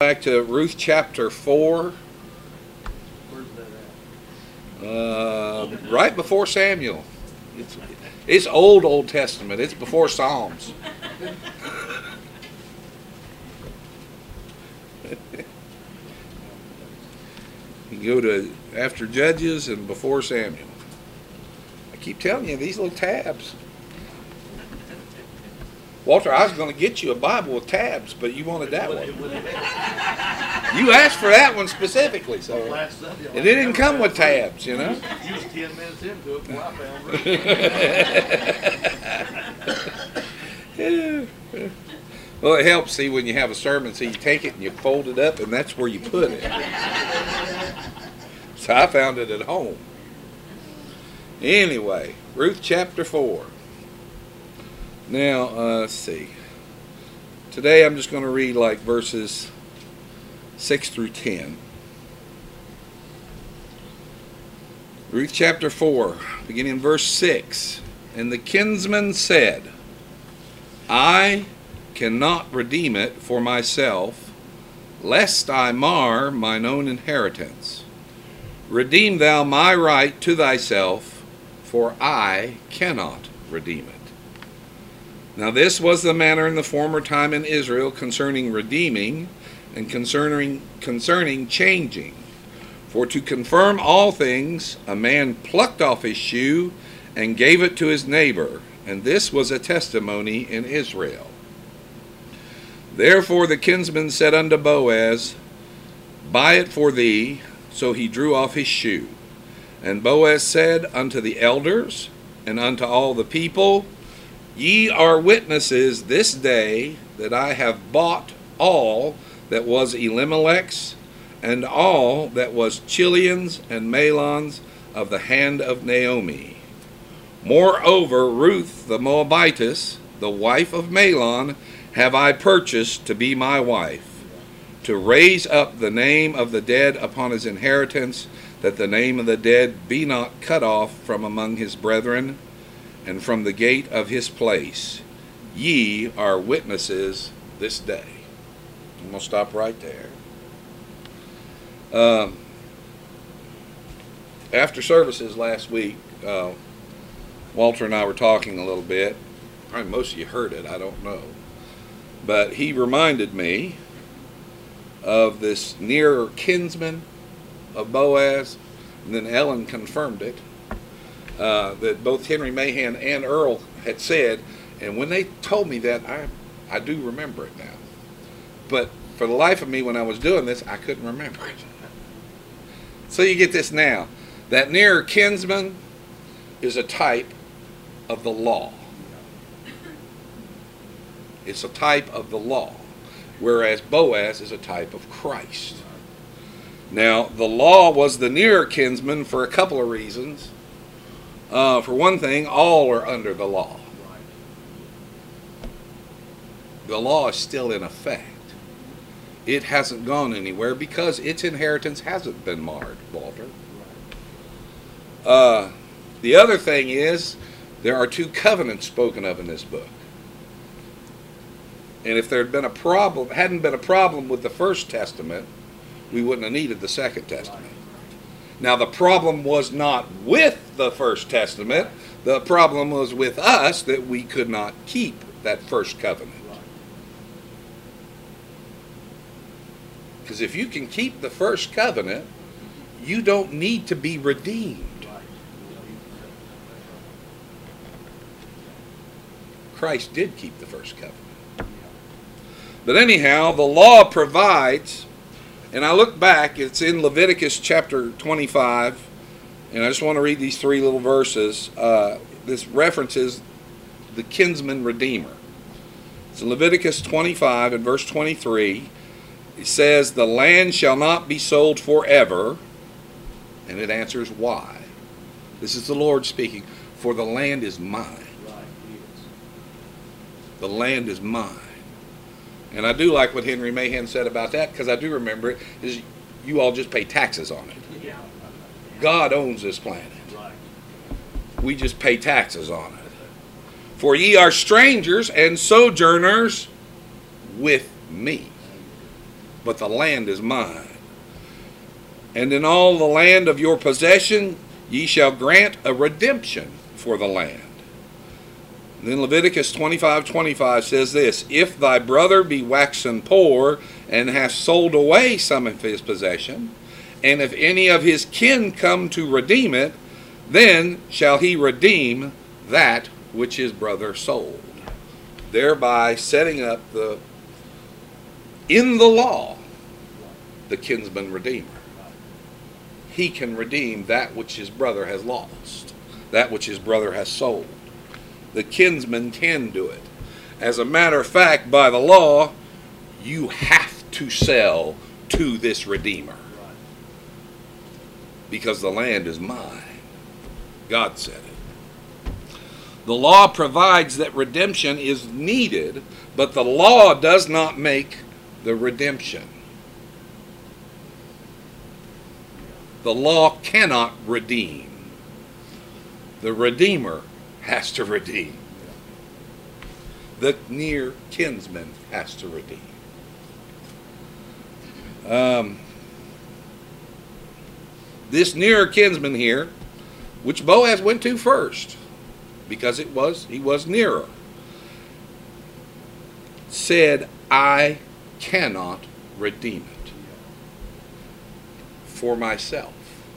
back to Ruth chapter 4. Where's that at? Right before Samuel. It's Old Testament. It's before Psalms. You go to after Judges and before Samuel. I keep telling you, these little tabs. Walter, I was going to get you a Bible with tabs, but you wanted that one. You asked for that one specifically, so it didn't come with tabs, you know. You was 10 minutes into it before I found it. Well, it helps, see, when you have a sermon, so you take it and you fold it up, and that's where you put it. So I found it at home. Anyway, Ruth chapter 4. Now, let's see. Today I'm just going to read like verses 6 through 10. Ruth chapter 4, beginning in verse 6. And the kinsman said, I cannot redeem it for myself, lest I mar mine own inheritance. Redeem thou my right to thyself, for I cannot redeem it. Now this was the manner in the former time in Israel concerning redeeming and concerning changing. For to confirm all things, a man plucked off his shoe and gave it to his neighbor, and this was a testimony in Israel. Therefore the kinsman said unto Boaz, Buy it for thee. So he drew off his shoe. And Boaz said unto the elders and unto all the people, Ye are witnesses this day that I have bought all that was Elimelech's, and all that was Chilion's and Mahlon's of the hand of Naomi. Moreover, Ruth the Moabitess, the wife of Mahlon, have I purchased to be my wife, to raise up the name of the dead upon his inheritance, that the name of the dead be not cut off from among his brethren, and from the gate of his place. Ye are witnesses this day. I'm going to stop right there. After services last week, Walter and I were talking a little bit. Probably most of you heard it, I don't know. But he reminded me of this nearer kinsman of Boaz, and then Ellen confirmed it, that both Henry Mahan and Earl had said, and when they told me that, I do remember it now. But for the life of me, when I was doing this, I couldn't remember it. So you get this now. That nearer kinsman is a type of the law. It's a type of the law, whereas Boaz is a type of Christ. Now, the law was the nearer kinsman for a couple of reasons. For one thing, all are under the law. The law is still in effect. It hasn't gone anywhere because its inheritance hasn't been marred, Walter. The other thing is, there are two covenants spoken of in this book. And if there had been a problem, hadn't been a problem with the First Testament, we wouldn't have needed the Second Testament. Now, the problem was not with the First Testament. The problem was with us that we could not keep that first covenant. Because if you can keep the first covenant, you don't need to be redeemed. Christ did keep the first covenant. But anyhow, the law provides, and I look back, it's in Leviticus chapter 25, and I just want to read these three little verses. This references the kinsman redeemer. It's in Leviticus 25 and verse 23. It says, the land shall not be sold forever, and it answers why. This is the Lord speaking, for the land is mine. The land is mine. And I do like what Henry Mahan said about that, because I do remember it, is you all just pay taxes on it. God owns this planet. We just pay taxes on it. For ye are strangers and sojourners with me. but the land is mine. And in all the land of your possession ye shall grant a redemption for the land. Then Leviticus 25:25 says this, if thy brother be waxen poor, and hath sold away some of his possession, and if any of his kin come to redeem it, then shall he redeem that which his brother sold. Thereby setting up in the law, the kinsman redeemer. He can redeem that which his brother has lost, that which his brother has sold. The kinsman can do it. As a matter of fact, by the law, you have to sell to this redeemer. Because the land is mine. God said it. The law provides that redemption is needed, but the law does not make the redemption. The law cannot redeem. The Redeemer has to redeem. The near kinsman has to redeem. This nearer kinsman here, which Boaz went to first, because he was nearer, said, I cannot redeem it for myself,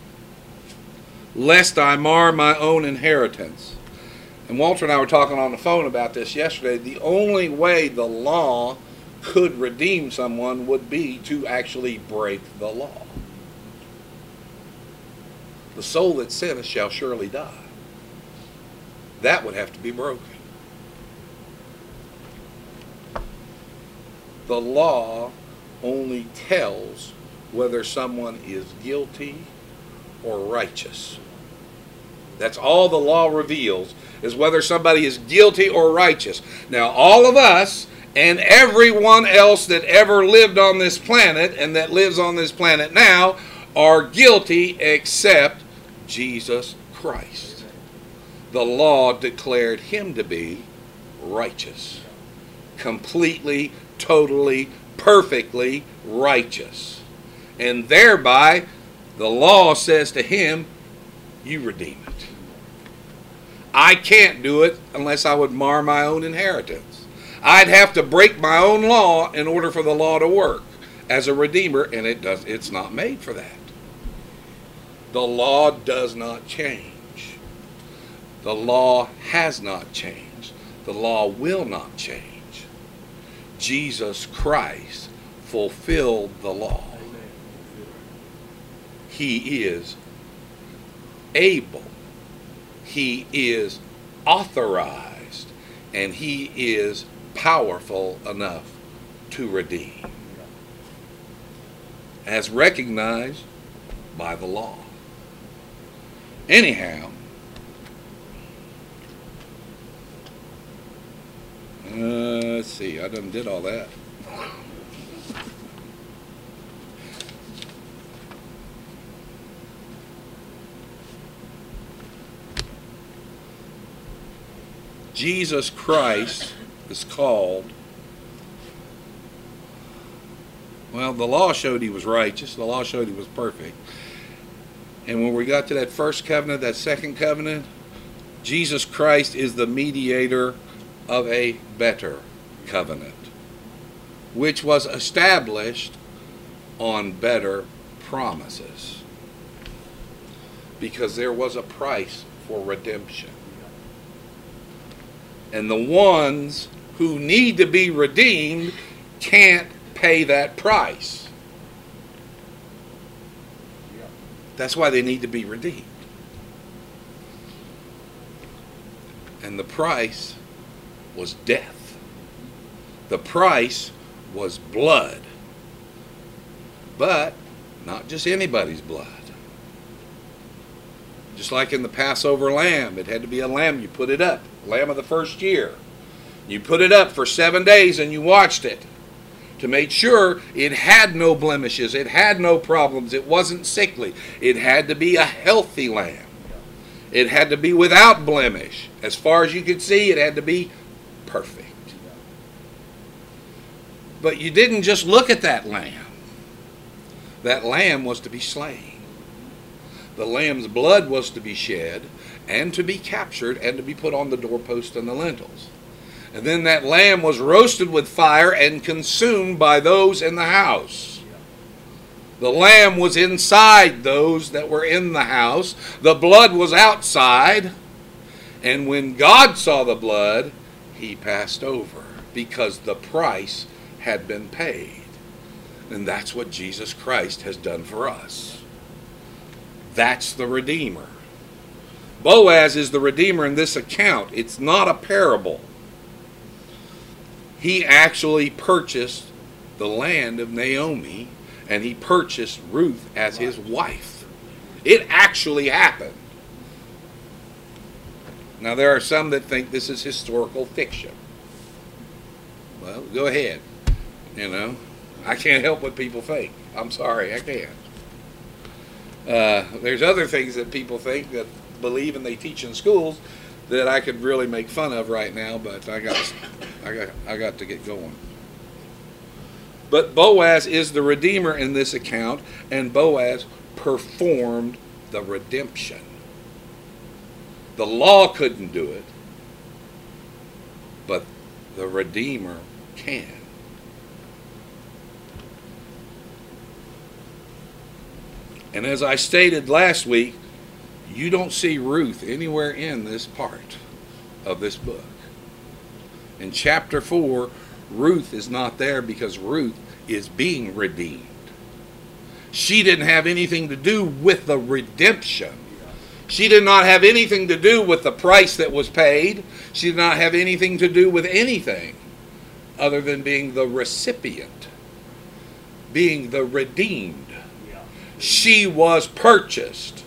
lest I mar my own inheritance. And Walter and I were talking on the phone about this yesterday. The only way the law could redeem someone would be to actually break the law. The soul that sinneth shall surely die. That would have to be broken. The law only tells whether someone is guilty or righteous. That's all the law reveals, is whether somebody is guilty or righteous. Now, all of us and everyone else that ever lived on this planet and that lives on this planet now are guilty except Jesus Christ. The law declared him to be righteous. Completely, totally, perfectly righteous. And thereby, the law says to him, you redeem it. I can't do it unless I would mar my own inheritance. I'd have to break my own law in order for the law to work as a redeemer, and it's not made for that. The law does not change. The law has not changed. The law will not change. Jesus Christ fulfilled the law. He is able. He is authorized. And he is powerful enough to redeem, as recognized by the law. Anyhow, let's see, I done did all that. Jesus Christ is called, well, the law showed he was righteous. The law showed he was perfect. And when we got to that first covenant, that second covenant, Jesus Christ is the mediator of a better covenant, which was established on better promises, because there was a price for redemption. And the ones who need to be redeemed can't pay that price. That's why they need to be redeemed. And the price was death. The price was blood. But not just anybody's blood. Just like in the Passover lamb, it had to be a lamb. You put it up, lamb of the first year. You put it up for 7 days and you watched it to make sure it had no blemishes, it had no problems, it wasn't sickly. It had to be a healthy lamb. It had to be without blemish. As far as you could see, it had to be perfect. But you didn't just look at that lamb. that lamb was to be slain. The lamb's blood was to be shed and to be captured and to be put on the doorpost and the lintels. And then that lamb was roasted with fire and consumed by those in the house. The lamb was inside those that were in the house. The blood was outside. And when God saw the blood, he passed over because the price had been paid. And that's what Jesus Christ has done for us. That's the Redeemer. Boaz is the Redeemer in this account. It's not a parable. He actually purchased the land of Naomi, and he purchased Ruth as his wife. It actually happened. Now, there are some that think this is historical fiction. Well, go ahead. You know, I can't help what people think. I'm sorry, I can't. There's other things that people think that believe and they teach in schools that I could really make fun of right now, but I got to get going. But Boaz is the Redeemer in this account, and Boaz performed the redemption. The law couldn't do it, but the Redeemer can. And as I stated last week, you don't see Ruth anywhere in this part of this book. In chapter 4, Ruth is not there because Ruth is being redeemed. She didn't have anything to do with the redemption. She did not have anything to do with the price that was paid. She did not have anything to do with anything other than being the recipient, being the redeemed. She was purchased.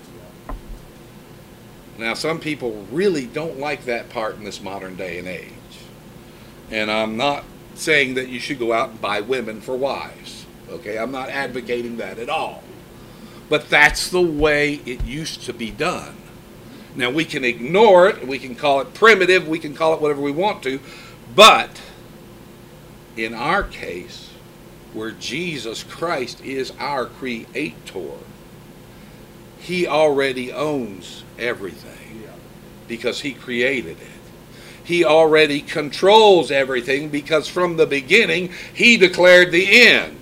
Now, some people really don't like that part in this modern day and age. And I'm not saying that you should go out and buy women for wives. Okay, I'm not advocating that at all. But that's the way it used to be done. Now, we can ignore it. We can call it primitive. We can call it whatever we want to. But in our case, where Jesus Christ is our creator, he already owns everything because he created it. He already controls everything because from the beginning he declared the end.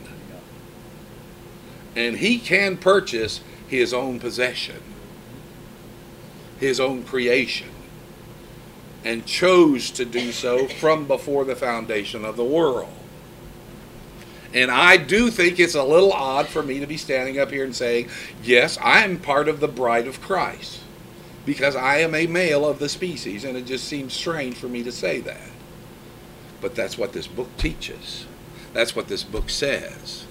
And he can purchase his own possession, his own creation, and chose to do so from before the foundation of the world. And I do think it's a little odd for me to be standing up here and saying, yes, I'm part of the bride of Christ, because I am a male of the species, and it just seems strange for me to say that. But that's what this book teaches. That's what this book says.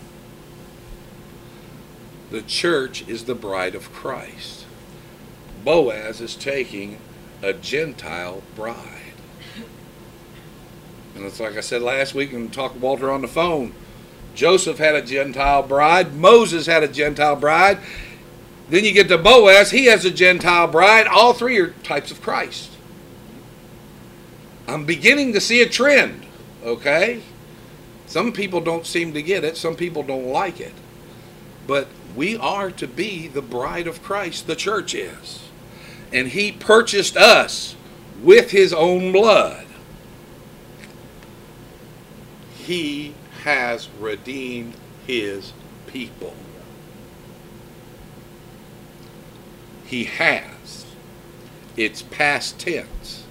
The church is the bride of Christ. Boaz is taking a Gentile bride. And it's like I said last week and talked to Walter on the phone. Joseph had a Gentile bride. Moses had a Gentile bride. Then you get to Boaz. He has a Gentile bride. All three are types of Christ. I'm beginning to see a trend, okay? Some people don't seem to get it. Some people don't like it. But we are to be the bride of Christ. The church is. And he purchased us with his own blood. He has redeemed his people. He has. It's past tense.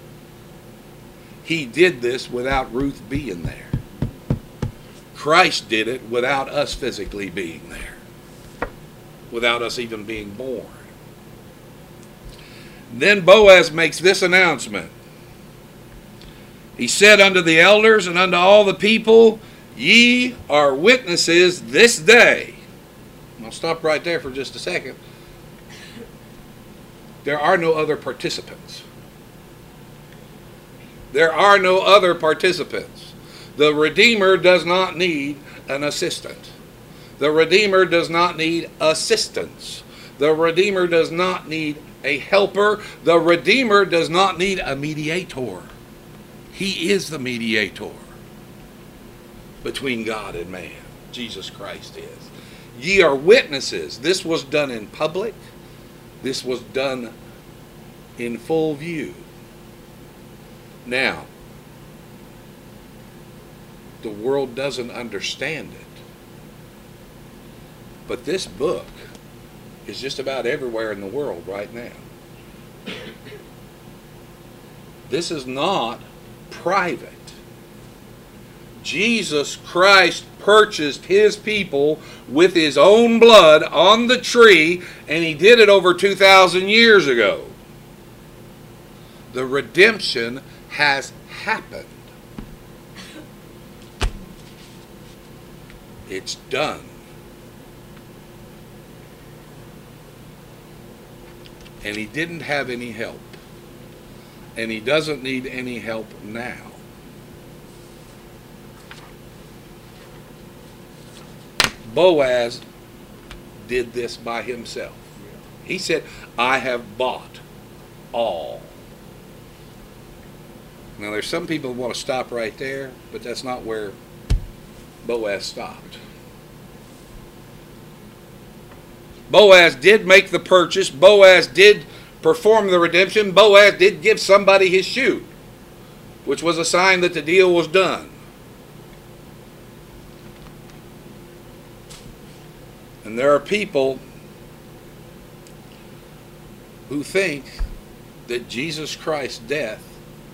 He did this without Ruth being there. Christ did it without us physically being there, without us even being born. Then Boaz makes this announcement. He said unto the elders and unto all the people, ye are witnesses this day. I'll stop right there for just a second. There are no other participants. There are no other participants. The Redeemer does not need an assistant. The Redeemer does not need assistance. The Redeemer does not need a helper. The Redeemer does not need a mediator. He is the mediator between God and man. Jesus Christ is. Ye are witnesses. This was done in public. This was done in full view. Now, the world doesn't understand it. But this book is just about everywhere in the world right now. This is not private. Jesus Christ purchased his people with his own blood on the tree, and he did it over 2,000 years ago. The redemption has happened. It's done. And he didn't have any help. And he doesn't need any help now. Boaz did this by himself. He said, I have bought all. Now there's some people who want to stop right there, but that's not where Boaz stopped. Boaz did make the purchase. Boaz did perform the redemption. Boaz did give somebody his shoe, which was a sign that the deal was done. And there are people who think that Jesus Christ's death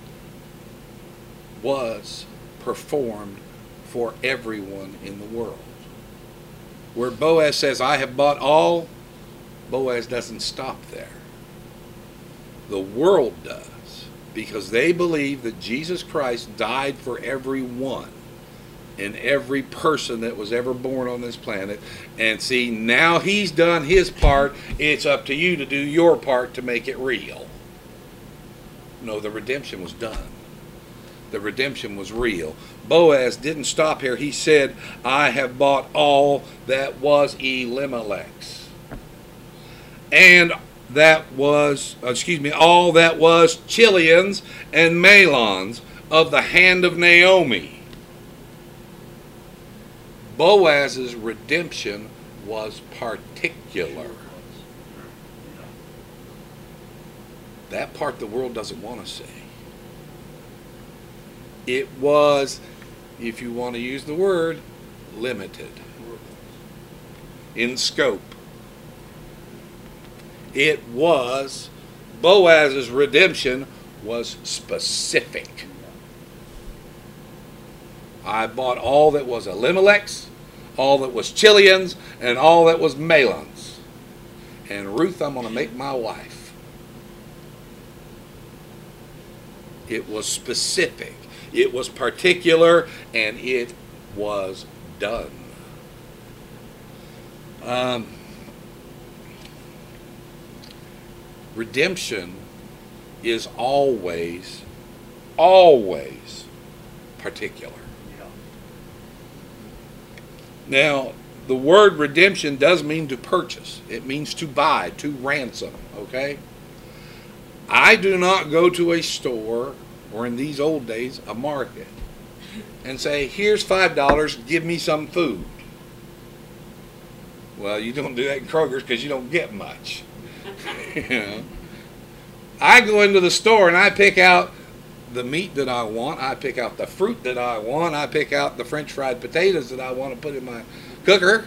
was performed for everyone in the world. Where Boaz says, I have bought all, Boaz doesn't stop there. The world does, because they believe that Jesus Christ died for everyone and every person that was ever born on this planet. And see, now he's done his part. It's up to you to do your part to make it real. No, the redemption was done. The redemption was real. Boaz didn't stop here. He said, I have bought all that was Elimelech's. And that was, all that was Chilion's and Mahlon's of the hand of Naomi. Boaz's redemption was particular. That part the world doesn't want to see. It was, if you want to use the word, limited in scope. It was, Boaz's redemption was specific. I bought all that was Elimelech's, all that was Chilion's, and all that was Mahlon's. And Ruth, I'm going to make my wife. It was specific. It was particular, and it was done. Redemption is always particular. Now, the word redemption does mean to purchase. It means to buy, to ransom, okay? I do not go to a store, or in these old days, a market, and say, here's $5, give me some food. Well, you don't do that in Kroger's because you don't get much. You know? I go into the store and I pick out the meat that I want. I pick out the fruit that I want. I pick out the French fried potatoes that I want to put in my cooker.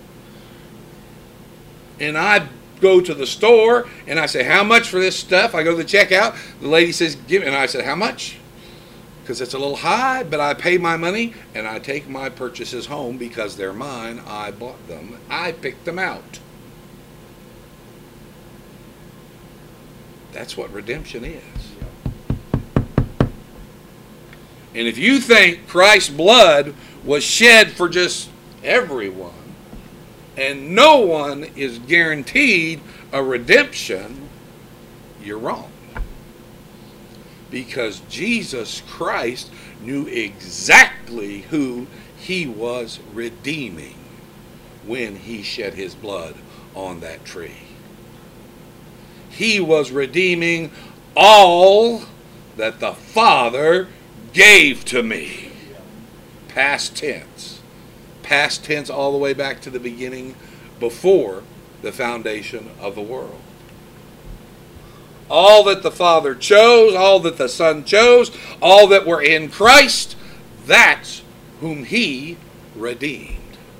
And I go to the store and I say, how much for this stuff? I go to the checkout. The lady says, give me. And I said, how much? Because it's a little high, but I pay my money and I take my purchases home because they're mine. I bought them. I picked them out. That's what redemption is. And if you think Christ's blood was shed for just everyone, and no one is guaranteed a redemption, you're wrong. Because Jesus Christ knew exactly who he was redeeming when he shed his blood on that tree. He was redeeming all that the Father gave to me. Past tense. past tense all the way back to the beginning, before the foundation of the world. All that the Father chose, all that the Son chose, all that were in Christ, that's whom He redeemed.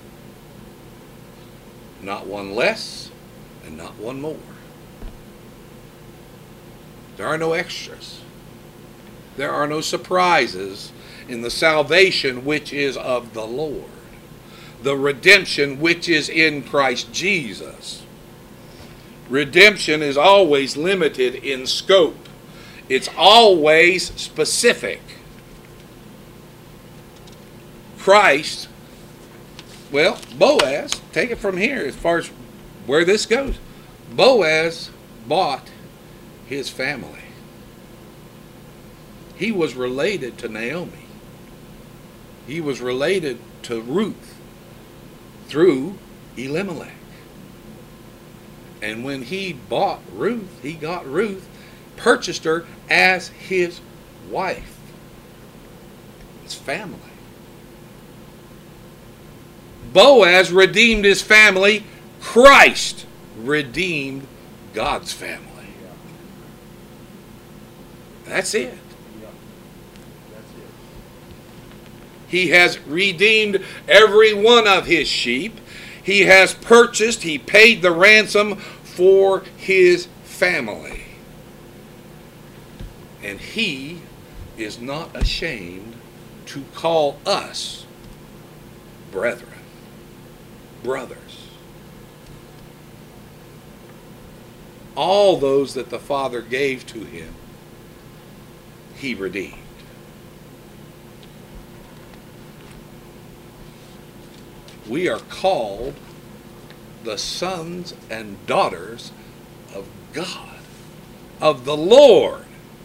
Not one less and not one more. There are no extras. There are no surprises in the salvation which is of the Lord. The redemption which is in Christ Jesus. Redemption is always limited in scope. It's always specific. Christ, well, Boaz, take it from here as far as where this goes. Boaz bought his family. He was related to Naomi. He was related to Ruth through Elimelech. And when he bought Ruth, he got Ruth, purchased her as his wife. His family. Boaz redeemed his family. Christ redeemed God's family. That's it. He has redeemed every one of his sheep. He has purchased, he paid the ransom for his family. And he is not ashamed to call us brethren, brothers. All those that the Father gave to him, he redeemed. We are called the sons and daughters of God, of the Lord.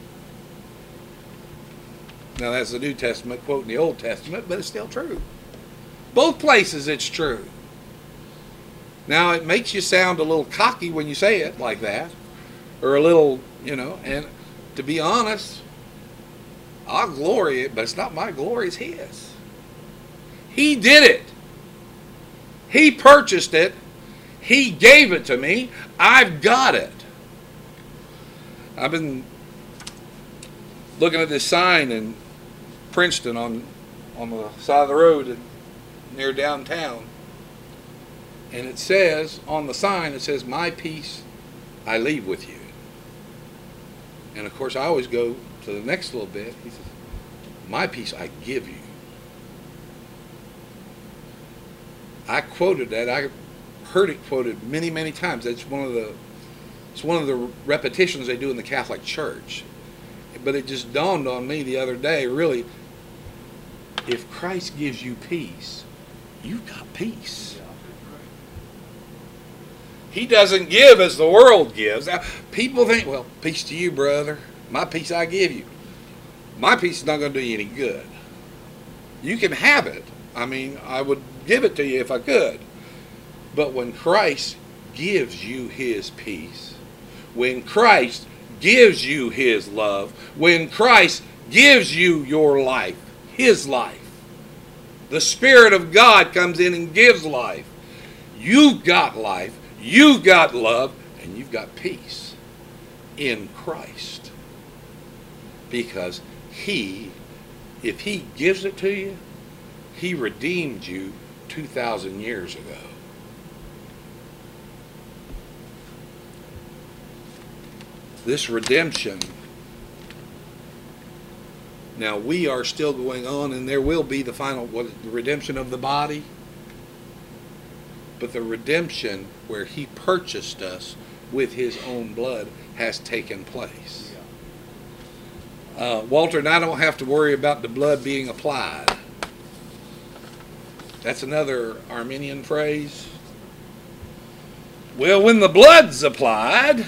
Now that's the New Testament quoting the Old Testament, but it's still true. Both places it's true. Now it makes you sound a little cocky when you say it like that, or a little, and to be honest, I'll glory it, but it's not my glory, it's His. He did it. He purchased it. He gave it to me. I've got it. I've been looking at this sign in Princeton on the side of the road near downtown. And it says, on the sign, it says, "My peace I leave with you." And of course I always go to the next little bit. He says, "My peace I give you." I quoted that. I heard it quoted many, many times. It's one of the repetitions they do in the Catholic Church. But it just dawned on me the other day, really, if Christ gives you peace, you've got peace. He doesn't give as the world gives. Now, people think, well, peace to you, brother. My peace I give you. My peace is not going to do you any good. You can have it. I mean, I would give it to you if I could. But when Christ gives you His peace, when Christ gives you His love, when Christ gives you your life, His life, the Spirit of God comes in and gives life. You've got life, you've got love, and you've got peace in Christ. Because He, if He gives it to you, He redeemed you 2,000 years ago. This redemption, now we are still going on, and there will be the final, the redemption of the body, but the redemption where He purchased us with His own blood has taken place. Walter and I don't have to worry about the blood being applied. That's another Arminian phrase. Well, when the blood's applied,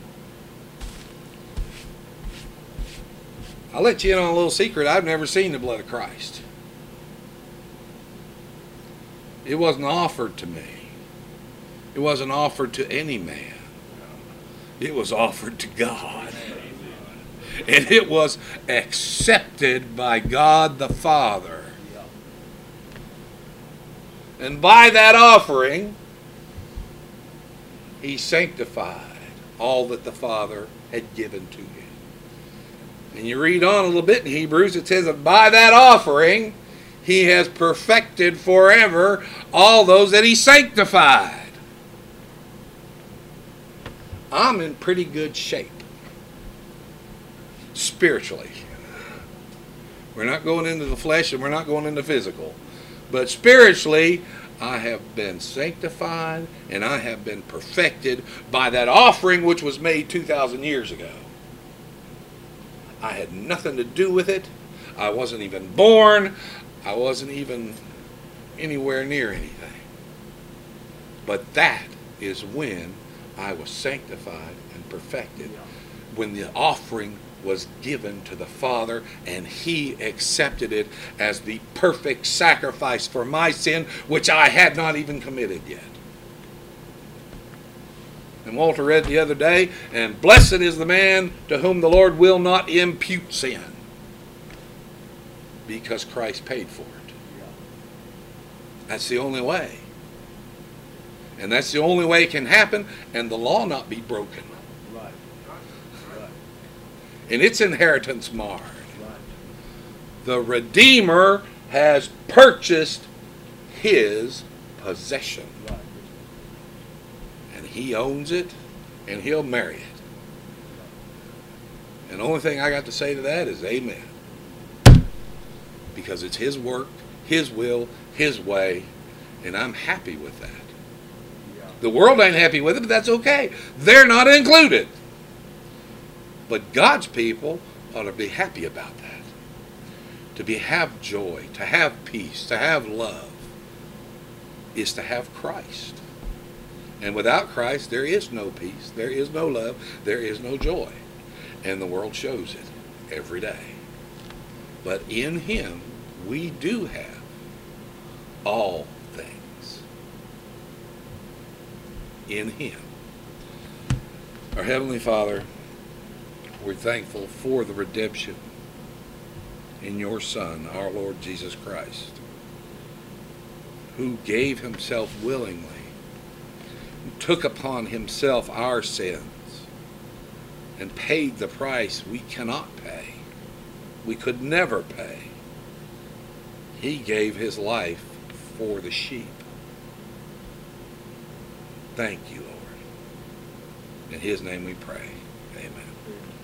I'll let you in on a little secret. I've never seen the blood of Christ. It wasn't offered to me. It wasn't offered to any man. It was offered to God. And it was accepted by God the Father. And by that offering, he sanctified all that the Father had given to him. And you read on a little bit in Hebrews, it says that by that offering, he has perfected forever all those that he sanctified. I'm in pretty good shape, spiritually. We're not going into the flesh and we're not going into physical. But spiritually, I have been sanctified and I have been perfected by that offering which was made 2,000 years ago. I had nothing to do with it. I wasn't even born. I wasn't even anywhere near anything. But that is when I was sanctified and perfected. When the offering was given to the Father and he accepted it as the perfect sacrifice for my sin, which I had not even committed yet. And Walter read the other day, and blessed is the man to whom the Lord will not impute sin, because Christ paid for it. That's the only way. And that's the only way it can happen, and the law not be broken. Right. Right. And its inheritance marred. Right. The Redeemer has purchased his possession. Right. And he owns it, and he'll marry it. And the only thing I got to say to that is amen. Because it's his work, his will, his way, and I'm happy with that. The world ain't happy with it, but that's okay. They're not included. But God's people ought to be happy about that. To have joy, to have peace, to have love, is to have Christ. And without Christ, there is no peace, there is no love, there is no joy. And the world shows it every day. But in him, we do have all things. In him. Our Heavenly Father, we're thankful for the redemption in your Son, our Lord Jesus Christ, who gave himself willingly, took upon himself our sins, and paid the price we cannot pay. We could never pay. He gave his life for the sheep. Thank you, Lord. In his name we pray. Amen.